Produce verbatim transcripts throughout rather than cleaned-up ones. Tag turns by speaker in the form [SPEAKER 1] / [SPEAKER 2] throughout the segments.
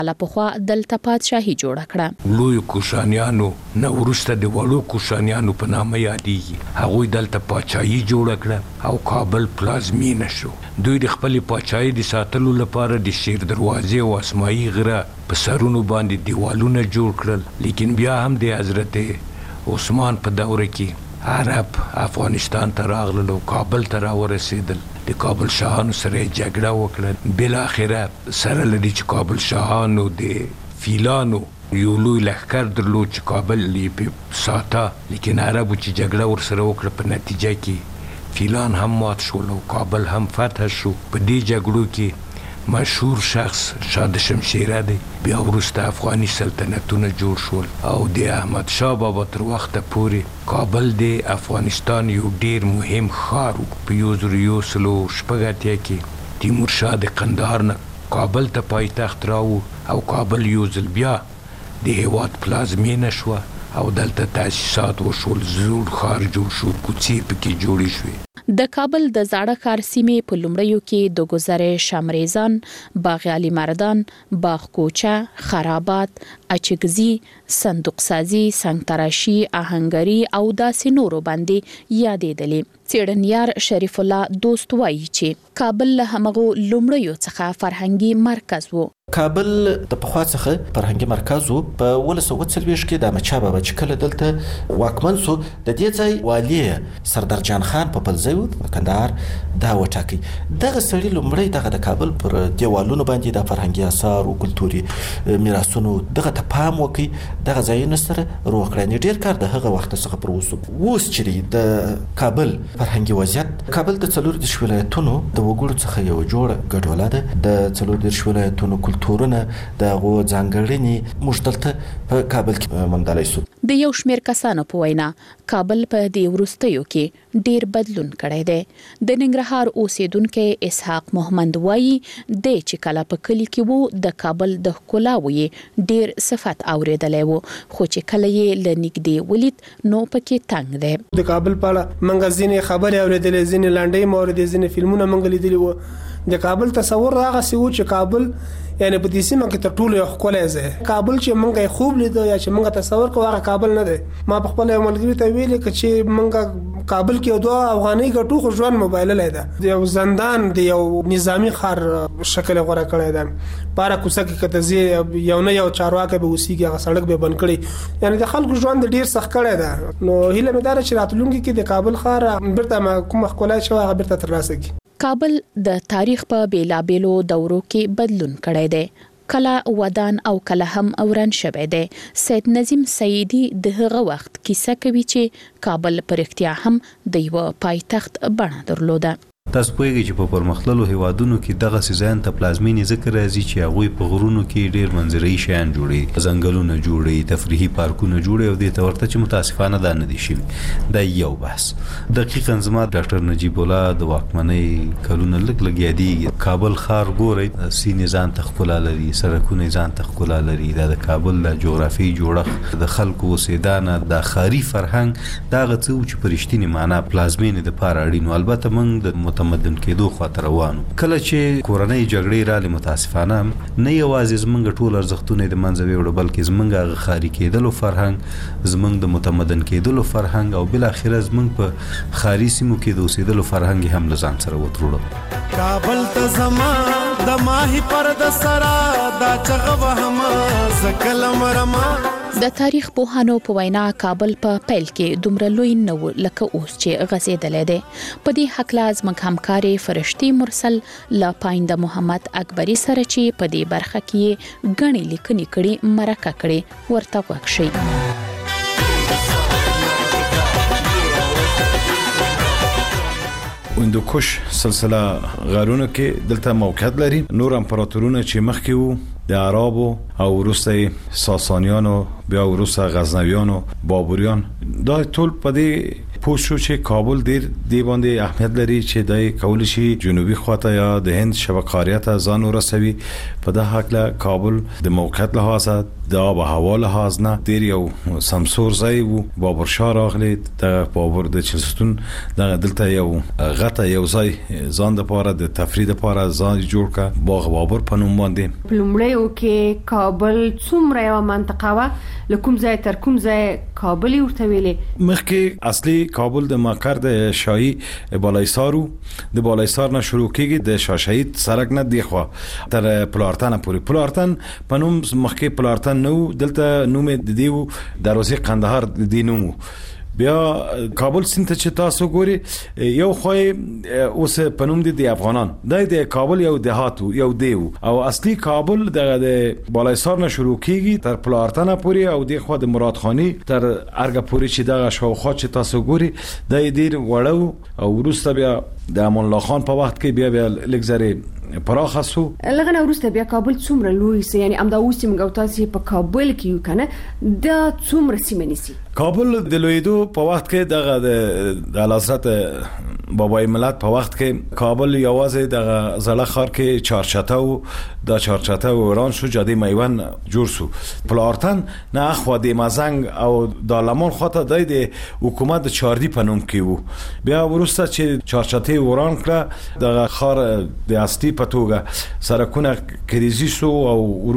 [SPEAKER 1] لا پخوا دلته پادشاهي جوړه کړه.
[SPEAKER 2] لوی کوشانیانو نه ورسته د وړو کوشانیانو په نامه یادېږي. هغوی دلته پاچاهي جوړه کړه او کابل پلازمینه شو. دوی د خپل پاچاهي د ساتلو لپاره د شیر دروازې او اسماعي غره په سرونو باندې دیوالونه جوړ کړل. لیکن بیا هم د حضرت عثمان په دوره کې عرب افغانستان ته راغلل او کابل ته راورسېدل. د کابل شاهانو سره جګړه وکړه. بالاخره سره لري چې کابل شاهانو د فیلانو یو لوی لښکر درلود چې کابل یې ساته. لیکن عربو چې جګړه ورسره وکړه په نتیجه کې فیلان هم مات شول او کابل هم فتح شو. په دې جګړو کې مشهور شخص شاه شمشیره دی. بیا وروسته افغاني سلطنتونه جوړ شول او د احمد شاه بابا تر وخته پورې کابل د افغانستان یو ډیر مهم ښار و. په یو زر یو سلو شپږ اتیا کې تیمورشاه د قندهار نه کابل ته پایتخت راوړ او کابل یو ځل بیا د هیواد پلازمینه شوه او دلته تاسیسات وشول. زوړ ښار جوړ شو، کوڅې پکې جوړې شوې.
[SPEAKER 1] د کابل د زاړه ښار سیمې په لومړیو کې د ګذرې شامریزان، باغ علي مردان، باغ کوچه، خرابات، اچګزي، صندوق سازي، سنگ تراشي، آهنګري او داسې نورو باندې یادېدلې. څېړنیار شریف الله دوست وایي چې کابل له همغو لومړیو څخه فرهنګي مرکز و.
[SPEAKER 3] کابل د پخوا څخه فرهنګي مرکز و. په ولس او څلويش کې د احمد شاه بابا چې کله دلته واکمن سو د دې ځای والی سردار جان خان په پلځي و کندهار دا وټاکي. دغه سړي لومړی دغه د کابل پر دیوالونو باندې د فرهنګي آثار او کلتوري میراثونو دغه ته پام وکړي. دغه ځایونه سره روغکړنې ډیر کار د هغه وخت څخه پر اوسه اوس چې د کابل فرهنګي وضعیت. کابل د څلور د ولایتونو د وګړو څخه یو جوړ ګډوله ده. د څلور د ولایتونو کلتورونه د غو ځانګړنې موږ دلته په کابل کې موندلای شو.
[SPEAKER 1] د یو شمېر کسانو په وینا کابل په دې وروستیو کې ډیر بدلون کړی دی. د ننګرهار اوسیدونکو اسحاق محمد وایي د چې کله په کلی کې وو د کابل د ښکلاوي ډیر صفات اوریدلې وو، خو چې کله یې لنګدې ولید نو پکې تنگ دی.
[SPEAKER 4] د کابل په اړه منګه ځینې خبرې اوریدلې، ځینې لنډۍ مورد، ځینې فلمونه منګه لیدلي وو. د کابل تصور هغه سی و چې کابل یعنی په دې سیمه کې تر ټولو یو ښکلی ځای. کابل چې موږ خوب لیدو یا چې موږ تصور کوو هغه کابل نه دی. ما په خپل یو ملګري ته ویلې چې موږ کابل کې دوه افغانۍ ګټو خو ژوند موبایل لیدا. یو زندان دی، یو نظامی خار شکل غوړه کړی دی. پاره کوڅه کې کته زی یو نه یو چارواکه به وسیږي، هغه سړک به بند کړي. یعنی د خلکو ژوند ډیر سخت کړی دی. نو هیله مې ده چې راتلونکي کې د کابل ښار بیرته کوم ښکلی شوی هغه بیرته ترلاسه کړي.
[SPEAKER 1] کابل د تاریخ په بیلابیلو دورو کې بدلون کړی دی. کله ودان او کله هم اوران شوی دی. سید نظیم سیدی د هغه وخت کیسه کوي چې کابل پر اختیا هم د یو پایتخت بڼه درلوده.
[SPEAKER 5] تاسو پوهیږئ چې په پرمختللو هیوادونو کې دغه سیزان ته پلازمینې ذکر راځي چې هغوی په غرونو کې ډیر منظري شیان جوړي، ځنګلونه جوړي، تفریحي پارکونه جوړي او دې ته ورته چې متاسفانه دا نه دي شوي. دا یو بحث. دقیقاً زما ډاکټر نجیب الله د واکمنۍ کلونه لږ لږ یادېږي. کابل ښار ګورئ، سیمې ځان ته ښکلا لري، سړکونه ځان ته ښکلا لري. دا د کابل د جغرافیي جوړښت، د خلکو اوسېدانه، د ښاري فرهنګ دا هغه څه چې په رښتینې معنا پلازمینې دپاره اړین و. البته موږ د متمدن کېدو خاطر روانو. کله چې کورنۍ جګړې رالې متاسفانه نه یوازې زمونږ ټول ارزښتونه د منځه ویوړه، بلکې زمونږ هغه ښاري کېدلو فرهنګ، زمونږ د متمدن کېدلو فرهنګ او بالاخره زمونږ په ښاري سیمو کې د اوسېدلو فرهنګ هم له ځان سره وتروړل.
[SPEAKER 6] کابل ته زما د ماهي پر د سرا دا چغه وهما زکل مرما.
[SPEAKER 1] د تاریخ پوهانو په وینا کابل په پیل کې دومره لوی نه و لکه اوس چې غځېدلی دی. په دې هکله زموږ همکارې فرشتي مرسل له پاینده محمد اکبري سره چې په دې برخه کې ګڼې لیکنې کړي مرکه کړي ورته غوږ شئ.
[SPEAKER 7] هندوکش سلسله غارونو کې دلته موقعیت لري. نور امپراتورونه چې مخکې وو د عربو او وروسته ساسانیانو، بیا وروسته غزنویانو، بابریان، دا ټول په دې پوه شو چې کابل ډیر دی باندې اهمیت لري چې د کول شي جنوبي خواته یا د هند شبکاریت ځان ورسوي. په دغه حق له کابل د موقعیت لحاظ د آب و هوا لحاظ نه ډیر یو سمسور ځای وو. بابر شاه راغلی د بابر د چلستون دغه دلته یو غته یو ځای ځان د پاره د تفرید لپاره ځان جوړ کا باغ بابر په نوم باندې.
[SPEAKER 8] پلمړیو کې کابل څومره یو منطقه وا لکم ځای تر کوم ځای کابل ورته ویلې؟
[SPEAKER 7] مخکې اصلي کابل د مقر د شاهي بالایسارو د بالایسار نه شروع کیږي د شاه شهید سړک نه دی خو تر پلارتن پورې. پلارتن په نوم مخکې پلارتن نو دلته نوم د دیو دروازه قندهار د نومو. بیا کابل سینته چې تاسو ګوري یو خوای اوس پنوم دي د افغانان د کابل یو دهاتو یو دیو او اصلي کابل د بالایسار نه شروع کیږي تر پلارتن پورې او د خو د مرادخانی تر ارګ پورې چې دغه شاوخوا چې تاسو ګوري د ډیر وړو او ورسته بیا د امان الله خان په وخت کې بیا بیا لګزري پراخه سو.
[SPEAKER 8] لغه ورسته بیا کابل څومره لوی سي یعنی امدا اوس موږ تاسو په کابل کې یو کنه د څومره سیمه نيسي؟
[SPEAKER 7] کابل د لویدو په وخت کې دغه د حضرت بابای ملت په وخت کې کابل یوازې د زړه خار کې چارچته د چارچته وران شو جاده میوان جوړ شو. پلارتن نه اخوا د مازنګ او د لمن خاطه د حکومت د چاردی پنوم کې وو. بیا ورسته چې چارچته وران کړه د خار د اصلي په توګه سرکونه کریزي شو او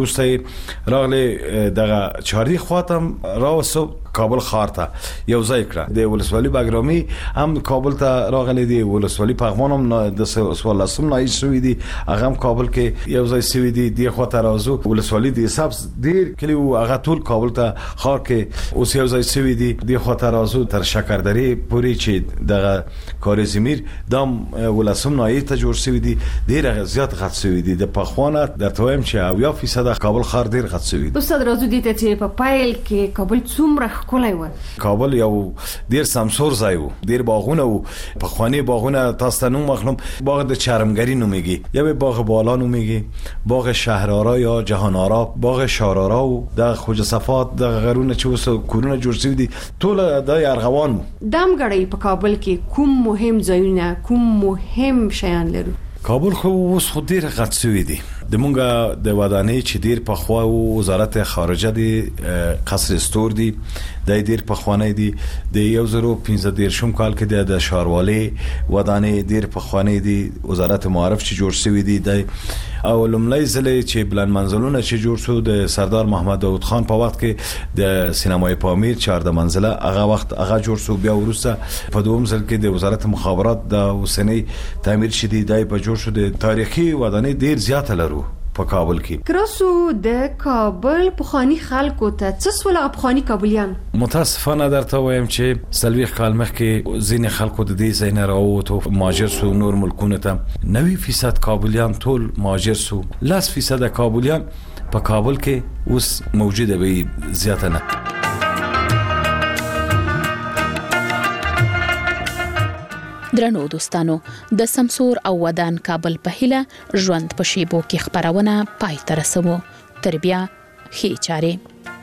[SPEAKER 7] ورسته راغله د چاردی خاطم راوسو کابل خار ته یو ځای کړه. د ولسوالۍ باګرامي هم کابل ته راغلي دي. ولسوالۍ پغمان هم د سوالسم نه شوې دي هغه هم کابل کې یو ځای شوې دي. د خواته راځو ولسوالۍ د حساب ډیر کلی او هغه ټول کابل ته خار کې اوس یو ځای شوې دي. د خواته راځو تر شکردري پوري چې د کارزمیر دام ولسم نه ته جوړ شوې دي. ډیر زیات غټ شوې دي. د پخوانه د تویم چې اویا فیصد کابل خار ډیر غټ شوې دي.
[SPEAKER 8] استاد راځو دي ته په پایل کې کابل څومره کولای و؟
[SPEAKER 7] کابل یو ډیر سمسور ځای وو. ډیر باغونه وو. په خواني باغونه تاسو نوم مخلوم باغ د چرمګری نوميږي یا باغ بالا نوميږي باغ شهرارا یا جهانارا باغ شارارا او د خوج صفات د غرونه چې وسو کورونه جوړ شوی دي ټول د ارغوان.
[SPEAKER 8] دام غړی په کابل کې کوم مهم ځایونه کوم مهم شیان لري؟
[SPEAKER 7] کابل خو اوس خو ډیر غټ شوی دی. د مونږه د ودانۍ چې ډیر په خوا او وزارت خارجه دی قصر استور دی د ډیر په خوانه دی د یو زرو پنځه دیرشم کال کې د شاروالي ودانۍ ډیر په خوانه دی وزارت معارف چې جوړ شوی دی د او لمړی ځلې چې بلند منزلونه چې جوړ شو د سردار محمد داود خان په وخت کې د سینمای پامیر چهارده منزله هغه وخت هغه جوړ شو. بیا ورسته په دوم ځل کې د وزارت مخابرات د اوسنی تعمیر شدي دای په جوړ شو. د تاریخي ودانۍ ډیر زیات لرو په کابل کې.
[SPEAKER 8] کراسو د کابل پخوانی خلکو ته څه سول پخوانی کابلیان؟
[SPEAKER 7] متاسفانه درته وایم چې سلوي خال مخکې ځین خلکو د دې ځای نه راووتو مهاجر سو نور ملکونه ته. نوي فیصد کابلیان ټول مهاجر سو. لس فیصد کابلیان په کابل کې اوس موجوده به زیاته نه.
[SPEAKER 1] درنو دوستانو د سمسور او ودان کابل په هیله ژوند په شیبو کې خبرونه پای ته رسوو. تر بیا ښې چارې.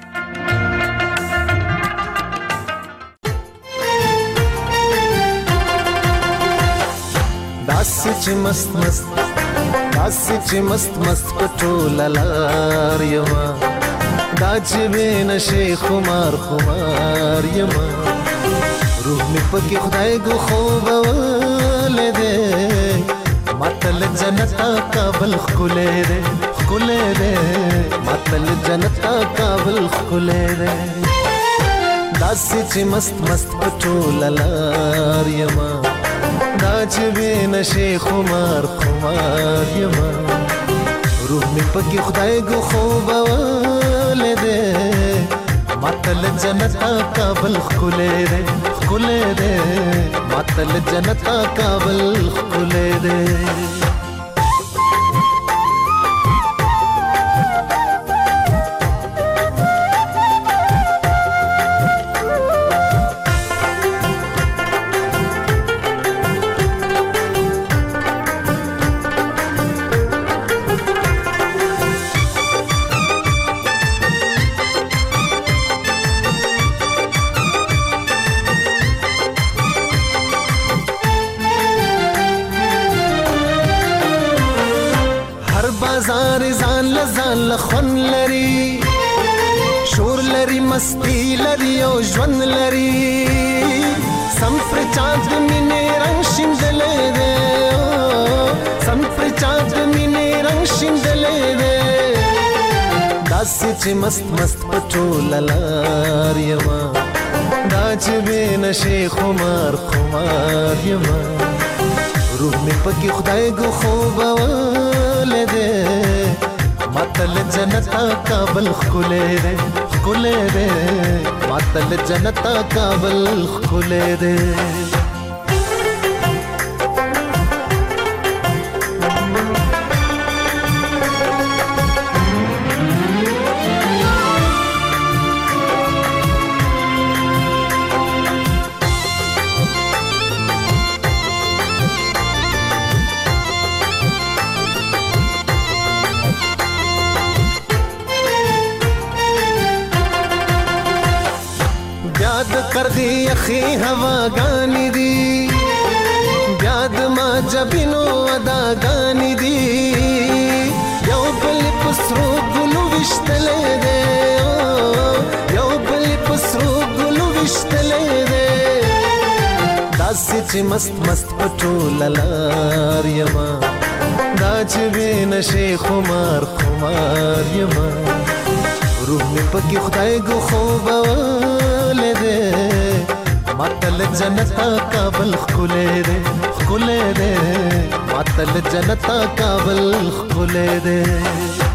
[SPEAKER 6] داسې چې مست مست داسې چې مست مست پټول لار یما دا چې بین شي خمار خمار یما روح می پکې خدای کو خوب ولې دې ماتل جنتا کابل خلې دې خلې دې ماتل جنتا کابل خلې دې داسې چې مست مست پټول لار یما دا چې بین شي خمار خمار یما روح می پکې خدای کو خوب ولې دې ماتل جنتا کابل خلې دې خلې دې ماتل جنتا کابل خلې دې. شور لري مستی لري او ژوند لري سم پر چاند مینې رنگ شیندلې دې سم پر چاند مینې رنگ شیندلې دې داسې چې مست مست پټول لار یما دا چې به نشي خمار خمار یما روح می پکې خدای ګو خوب ولده ماتل جنتا کابل خله دے خله دے ماتل جنتا کابل خله دے कर दी अखी हवा गानी दी याद माँ जबिनो अदा गानी दी यो बलि पसरू गुलू विश्तले दे यो बलि पसरू गुलू विश्तले दे दासी ची मस्त मस्त पटोल लार यमा दाज बे नशे खुमार खुमार यमा रूह में पकी खुदाई गो خوبا दे मातल जनता काबल खुले दे खुले दे मातल जनता काबल खुले दे